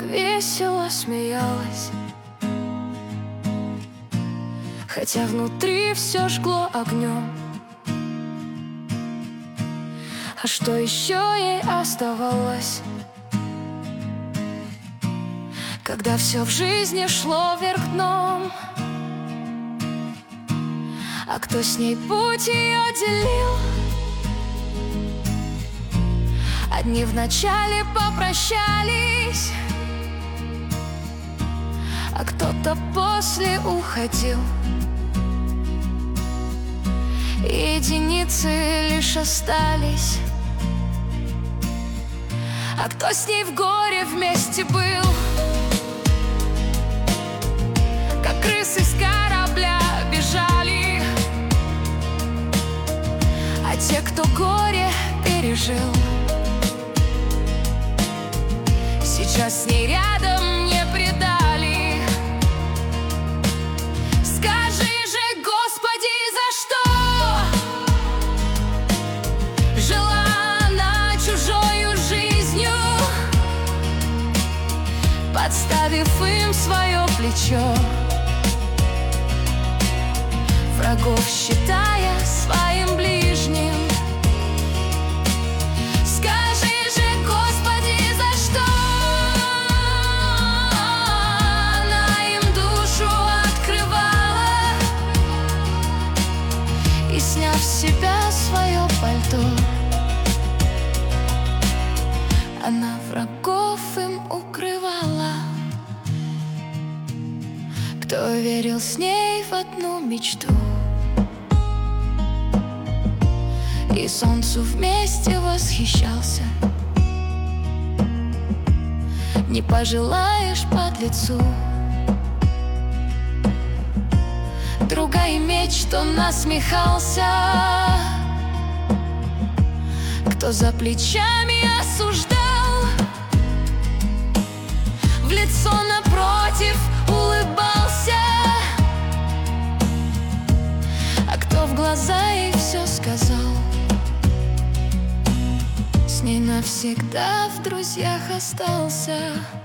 весело смеялась, хотя внутри все жгло огнем. А что еще ей оставалось, когда все в жизни шло вверх дном? А кто с ней путь ее делил? Одни вначале попрощались, а кто-то после уходил. Единицы лишь остались, а кто с ней в горе вместе был, как крысы с корабля бежали. А те, кто горе пережил, сейчас с ней рядом не предали. Скажи же, Господи, за что жила она чужою жизнью, подставив им свое плечо, врагов считая своим ближним. Скажи же, Господи, за что она им душу открывала, и, сняв с себя свое пальто, она врагов им укрывала. Кто верил с ней в одну мечту, и солнцу вместе восхищался, не пожелаешь подлецу друга иметь, что насмехался. Кто за плечами осуждал, в лицо напротив улыбался, а кто в глаза ей все сказал, с ней навсегда в друзьях остался.